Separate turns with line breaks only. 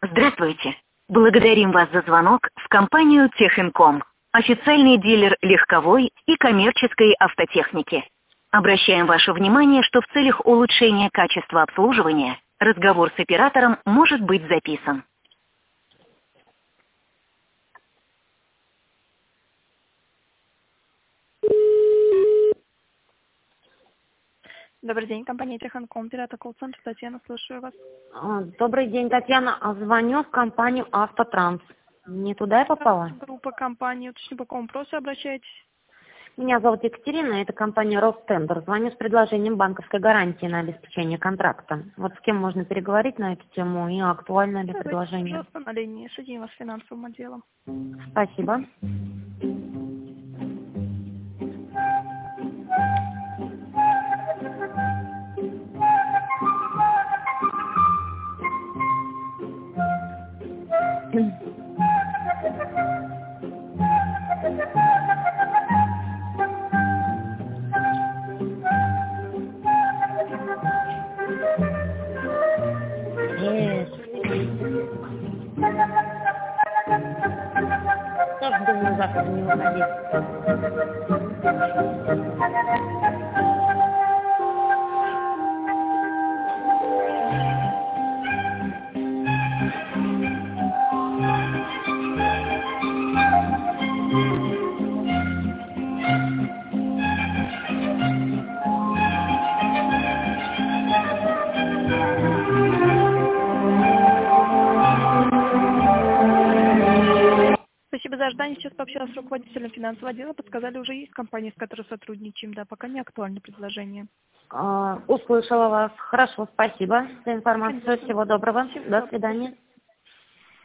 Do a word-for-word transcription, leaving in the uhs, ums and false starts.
Здравствуйте. Благодарим вас за звонок в компанию Техинком, официальный дилер легковой и коммерческой автотехники. Обращаем ваше внимание, что в целях улучшения качества обслуживания разговор с оператором может быть записан.
Добрый день, компания Техинком, оператор колл-центр, Татьяна, слушаю вас.
А, Добрый день, Татьяна. А, Звоню в компанию «Автотранс». Не туда я попала?
Группа компании, уточню, по какому вопросу обращаетесь?
Меня зовут Екатерина, это компания «Ростендер». Звоню с предложением банковской гарантии на обеспечение контракта. Вот с кем можно переговорить на эту тему и актуально ли
Давайте,
предложение?
пожалуйста, на линии, соединим вас с финансовым отделом.
Спасибо. Нет. Тоже думаю, завтра не выходить.
Спасибо за ожидание. Сейчас пообщалась с руководителем финансового отдела. Подсказали, уже есть компания, с которой сотрудничаем. Да, пока не актуальны предложения.
А, Услышала вас. Хорошо, спасибо за информацию. Всего доброго. До свидания.